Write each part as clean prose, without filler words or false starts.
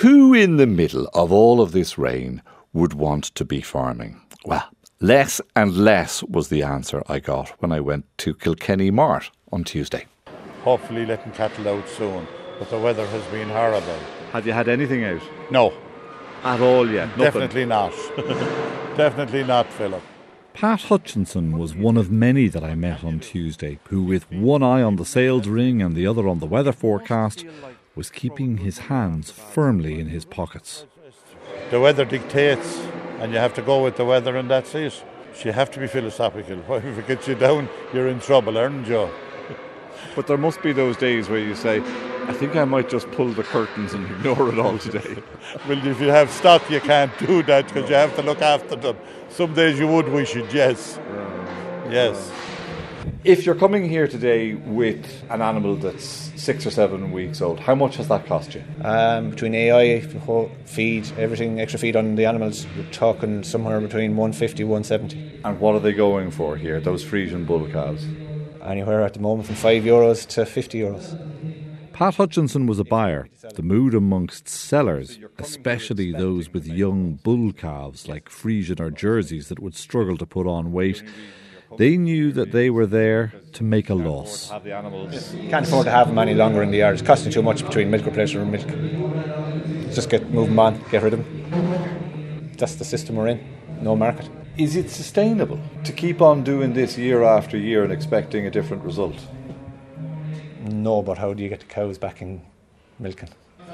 Who in the middle of all of this rain would want to be farming? Well, less and less was the answer I got when I went to Kilkenny Mart on Tuesday. Hopefully letting cattle out soon, but the weather has been horrible. Have you had anything out? No. At all yet? Nothing? Definitely not. Definitely not, Philip. Pat Hutchinson was one of many that I met on Tuesday who, with one eye on the sales ring and the other on the weather forecast, was keeping his hands firmly in his pockets. The weather dictates, and you have to go with the weather, and that's it. You have to be philosophical. If it gets you down, you're in trouble, aren't you? But there must be those days where you say, I think I might just pull the curtains and ignore it all today. Well, if you have stock, you can't do that because you have to look after them. Some days you would wish it, yes. Yes. If you're coming here today with an animal that's 6 or 7 weeks old, how much has that cost you? Between AI, feed, everything, extra feed on the animals, we're talking somewhere between 150, 170. And what are they going for here, those Frisian bull calves? Anywhere at the moment from €5 to €50. Pat Hutchinson was a buyer. The mood amongst sellers, especially those with young bull calves like Frisian or Jerseys that would struggle to put on weight, they knew that they were there to make a loss. Can't afford to have them any longer in the yard. It's costing too much between milk replacer and milk. Just move them on, get rid of them. That's the system we're in. No market. Is it sustainable to keep on doing this year after year and expecting a different result? No, but how do you get the cows back in milking?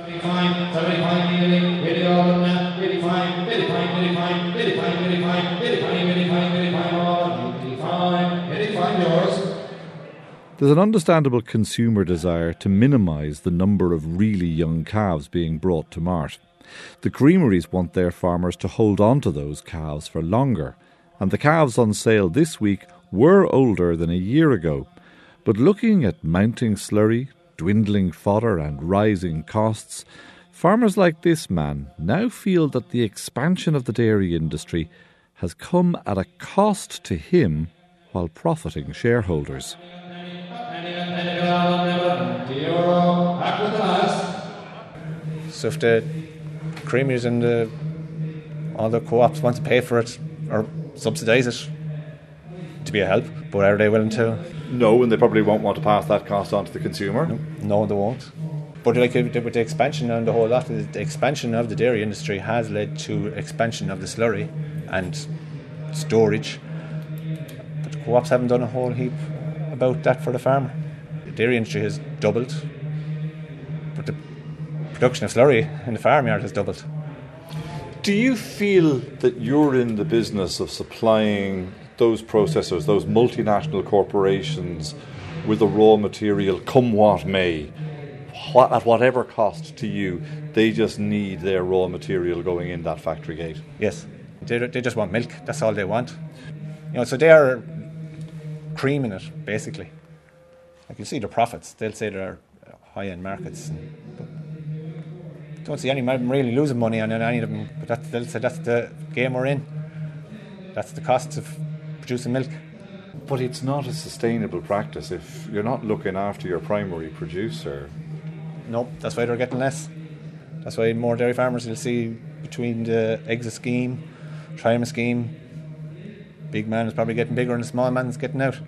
There's an understandable consumer desire to minimise the number of really young calves being brought to mart. The creameries want their farmers to hold on to those calves for longer, and the calves on sale this week were older than a year ago. But looking at mounting slurry, dwindling fodder and rising costs, farmers like this man now feel that the expansion of the dairy industry has come at a cost to him while profiting shareholders. So if the creameries and all the co-ops want to pay for it or subsidise it, to be a help, but are they willing to? No, and they probably won't want to pass that cost on to the consumer. No, they won't. But like with the expansion and the whole lot, the expansion of the dairy industry has led to expansion of the slurry and storage. But the co-ops haven't done a whole heap about that for the farmer. The dairy industry has doubled, but the production of slurry in the farmyard has doubled. Do you feel that you're in the business of supplying those processors, those multinational corporations, with the raw material, come what may, at whatever cost to you, they just need their raw material going in that factory gate? Yes, they just want milk. That's all they want. So they are creaming it basically. Like you see the profits. They'll say they're high-end markets, but don't see any of them really losing money on any of them. But they'll say that's the game we're in. That's the cost of producing milk. But it's not a sustainable practice if you're not looking after your primary producer. No, that's why they're getting less. That's why more dairy farmers you'll see between the exit scheme, Triumph scheme, big man is probably getting bigger and the small man's getting out.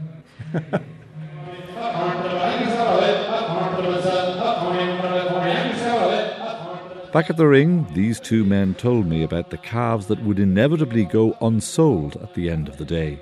Back at the ring, these two men told me about the calves that would inevitably go unsold at the end of the day.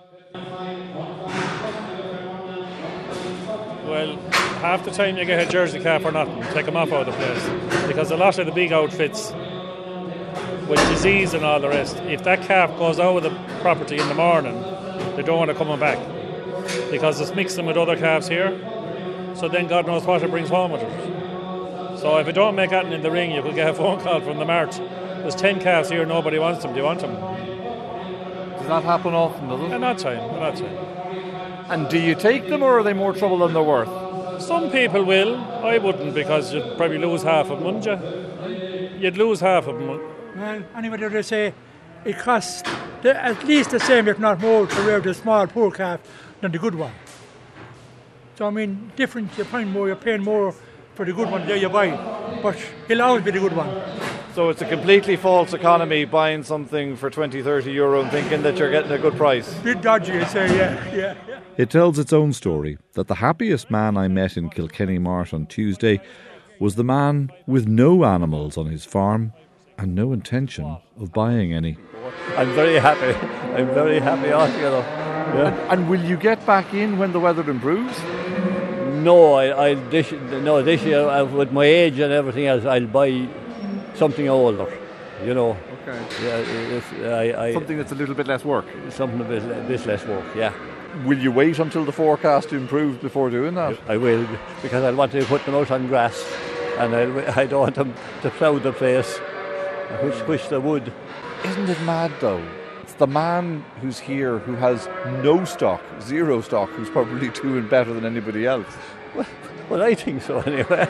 Well, half the time you get a Jersey calf or nothing, take them off out of the place. Because a lot of the big outfits, with disease and all the rest, if that calf goes out of the property in the morning, they don't want to come back. Because it's mixing with other calves here, so then God knows what it brings home with it. So if it don't make anything in the ring, you could get a phone call from the mart. There's 10 calves here, nobody wants them. Do you want them? Does that happen often, does it? Not time. And do you take them, or are they more trouble than they're worth? Some people will. I wouldn't, because you'd probably lose half of them, wouldn't you? You'd lose half of them. Well, anyway, they say it costs at least the same, if not more, to rear the small poor calf than the good one. So I mean, different. You're paying more for the good one there you buy. but he'll always be the good one. So it's a completely false economy buying something for 20, 30 euro and thinking that you're getting a good price. Bit dodgy, I say, yeah. It tells its own story that the happiest man I met in Kilkenny-Mart on Tuesday was the man with no animals on his farm and no intention of buying any. I'm very happy altogether. Yeah. And will you get back in when the weather improves? No, this year with my age and everything else, I'll buy something older. Okay. Yeah, something that's a little bit less work. Something a bit less work. Yeah. Will you wait until the forecast improves before doing that? I will, because I want to put them out on grass, and I don't want them to plough the place, which they would. Isn't it mad though? It's the man who's here who has no stock, zero stock, who's probably doing better than anybody else. Well, I think so anyway.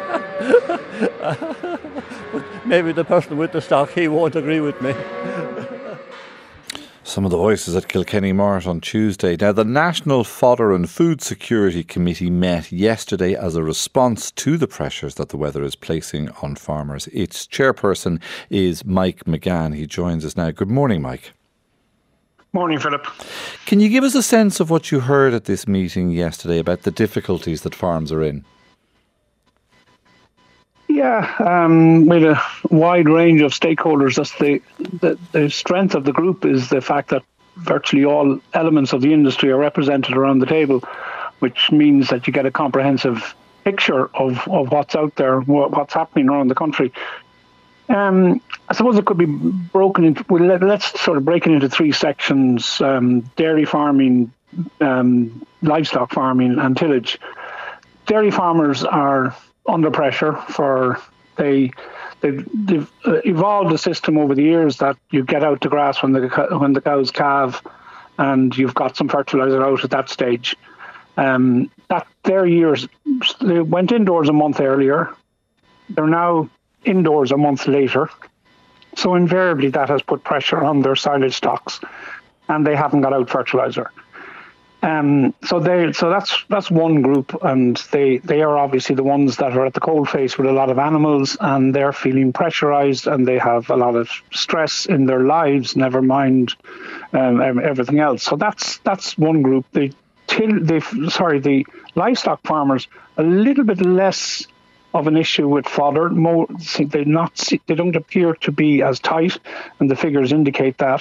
But maybe the person with the stock, he won't agree with me. Some of the voices at Kilkenny-Mart on Tuesday. Now, the National Fodder and Food Security Committee met yesterday as a response to the pressures that the weather is placing on farmers. Its chairperson is Mike McGann. He joins us now. Good morning, Mike. Morning, Philip. Can you give us a sense of what you heard at this meeting yesterday about the difficulties that farms are in? Yeah, with a wide range of stakeholders. That's the strength of the group is the fact that virtually all elements of the industry are represented around the table, which means that you get a comprehensive picture of what's out there, what's happening around the country. I suppose it could be broken into. Well, let's sort of break it into three sections: dairy farming, livestock farming, and tillage. Dairy farmers are under pressure they've evolved a system over the years that you get out to grass when the cows calve, and you've got some fertiliser out at that stage. That their years, they went indoors a month earlier. They're now indoors a month later. So invariably that has put pressure on their silage stocks, and they haven't got out fertiliser. So that's one group, and they are obviously the ones that are at the coalface with a lot of animals, and they're feeling pressurised, and they have a lot of stress in their lives. Never mind everything else. So that's one group. The livestock farmers, a little bit less of an issue with fodder. They don't appear to be as tight, and the figures indicate that.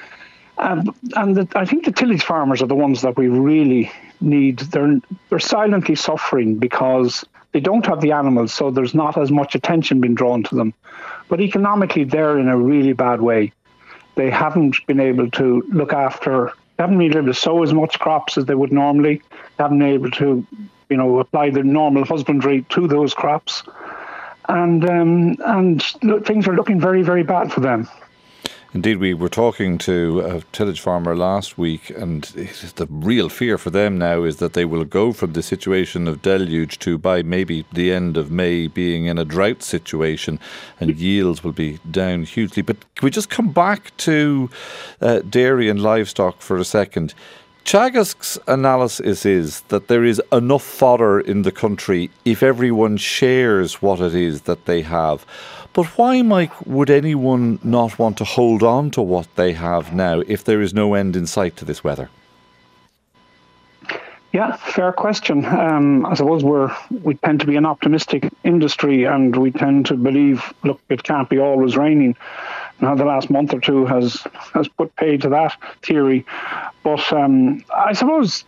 I think the tillage farmers are the ones that we really need. They're silently suffering because they don't have the animals, so there's not as much attention being drawn to them. But economically, they're in a really bad way. They haven't been able to look after, they haven't been able to sow as much crops as they would normally. They haven't been able to, apply the normal husbandry to those crops. And things are looking very, very bad for them. Indeed, we were talking to a tillage farmer last week, and the real fear for them now is that they will go from the situation of deluge to, by maybe the end of May, being in a drought situation, and yields will be down hugely. But can we just come back to dairy and livestock for a second? Teagasc's analysis is that there is enough fodder in the country if everyone shares what it is that they have. But why, Mike, would anyone not want to hold on to what they have now if there is no end in sight to this weather? Yeah, fair question. I suppose we tend to be an optimistic industry, and we tend to believe, look, it can't be always raining. Now, the last month or two has put paid to that theory. But I suppose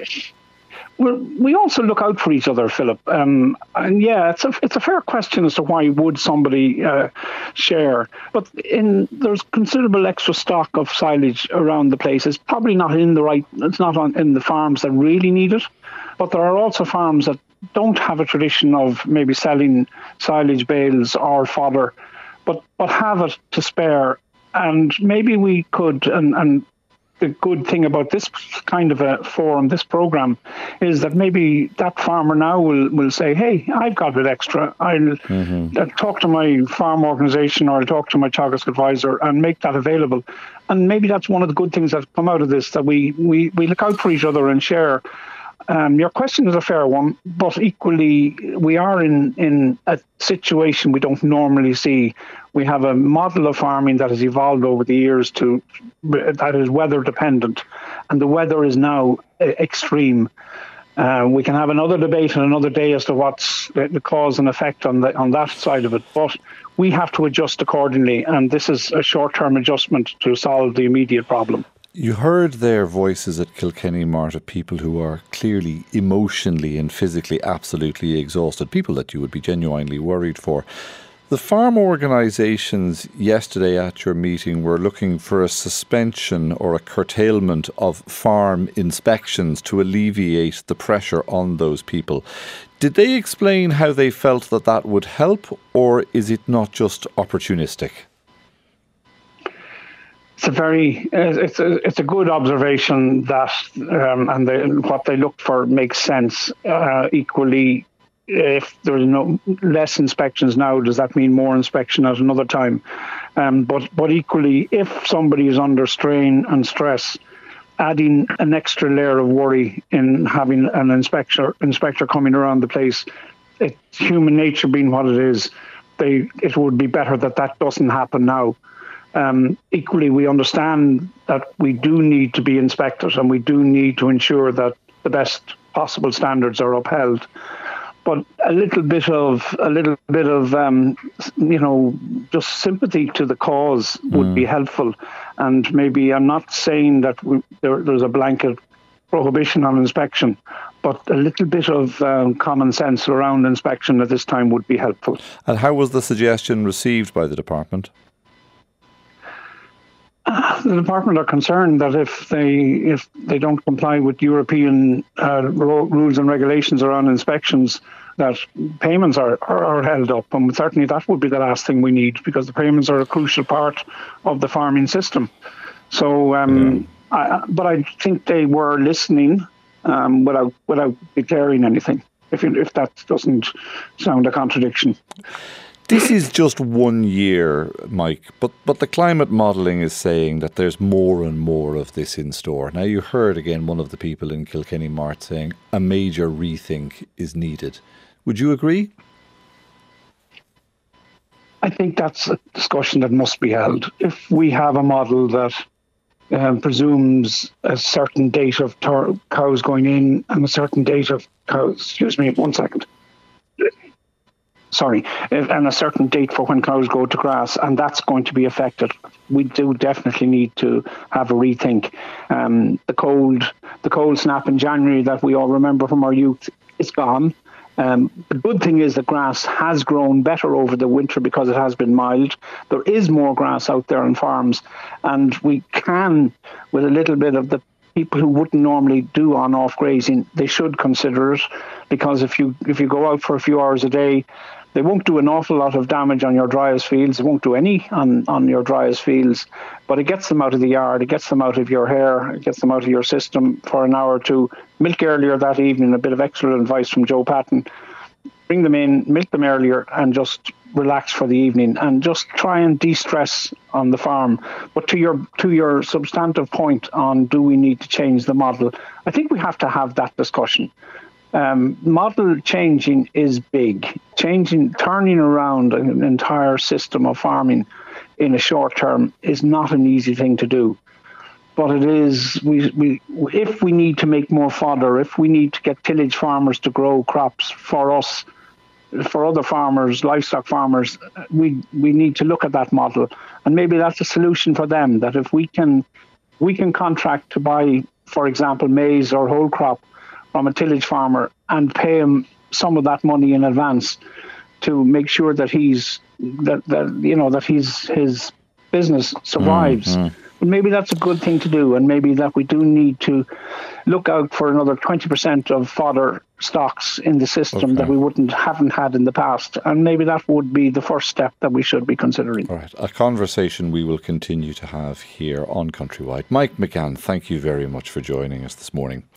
we also look out for each other, Philip. And yeah, it's a fair question as to why would somebody share. But there's considerable extra stock of silage around the place. It's probably not in the farms that really need it. But there are also farms that don't have a tradition of maybe selling silage bales or fodder, but have it to spare. And maybe we could, and the good thing about this kind of a forum, this program, is that maybe that farmer now will say, hey, I've got a bit extra. I'll talk to my farm organisation, or I'll talk to my Teagasc advisor and make that available. And maybe that's one of the good things that come out of this, that we look out for each other and share. Your question is a fair one, but equally, we are in a situation we don't normally see. We have a model of farming that has evolved over the years that is weather dependent, and the weather is now extreme. We can have another debate on another day as to what's the cause and effect on that side of it, but we have to adjust accordingly, and this is a short-term adjustment to solve the immediate problem. You heard their voices at Kilkenny Mart of people who are clearly emotionally and physically absolutely exhausted, people that you would be genuinely worried for. The farm organisations yesterday at your meeting were looking for a suspension or a curtailment of farm inspections to alleviate the pressure on those people. Did they explain how they felt that would help, or is it not just opportunistic? It's a good observation that what they looked for makes sense. Equally, if there's no less inspections now, does that mean more inspection at another time? But equally, if somebody is under strain and stress, adding an extra layer of worry in having an inspector coming around the place, it's human nature being what it is. It would be better that doesn't happen now. Equally, we understand that we do need to be inspected, and we do need to ensure that the best possible standards are upheld. But a little bit of just sympathy to the cause would be helpful. And maybe I'm not saying that there's a blanket prohibition on inspection, but a little bit of common sense around inspection at this time would be helpful. And how was the suggestion received by the department? The department are concerned that if they don't comply with European rules and regulations around inspections, that payments are held up. And certainly that would be the last thing we need, because the payments are a crucial part of the farming system. So, but I think they were listening without declaring anything, if that doesn't sound a contradiction. This is just 1 year, Mike, but the climate modelling is saying that there's more and more of this in store. Now, you heard again one of the people in Kilkenny Mart saying a major rethink is needed. Would you agree? I think that's a discussion that must be held. If we have a model that presumes a certain date of cows going in and a certain date of cows, and a certain date for when cows go to grass, and that's going to be affected, we do definitely need to have a rethink. The cold snap in January that we all remember from our youth is gone. The good thing is that grass has grown better over the winter because it has been mild. There is more grass out there on farms, and we can, with a little bit of the people who wouldn't normally do on-off grazing, they should consider it, because if you go out for a few hours a day, they won't do an awful lot of damage on your driest fields. It won't do any on your driest fields, but it gets them out of the yard, it gets them out of your hair, it gets them out of your system for an hour or two. Milk earlier that evening, a bit of extra advice from Joe Patton. Bring them in, milk them earlier, and just relax for the evening, and just try and de-stress on the farm. But to your substantive point on, do we need to change the model? I think we have to have that discussion. Model changing is big. Turning around an entire system of farming in a short term is not an easy thing to do. But it is, if we need to make more fodder, if we need to get tillage farmers to grow crops for us, for other farmers, livestock farmers, we need to look at that model. And maybe that's a solution for them, that if we can contract to buy, for example, maize or whole crop from a tillage farmer and pay him some of that money in advance to make sure that his business survives. But maybe that's a good thing to do, and maybe that we do need to look out for another 20% of fodder stocks in the system that we haven't had in the past, and maybe that would be the first step that we should be considering. All right, a conversation we will continue to have here on Countrywide. Mike McGann, thank you very much for joining us this morning.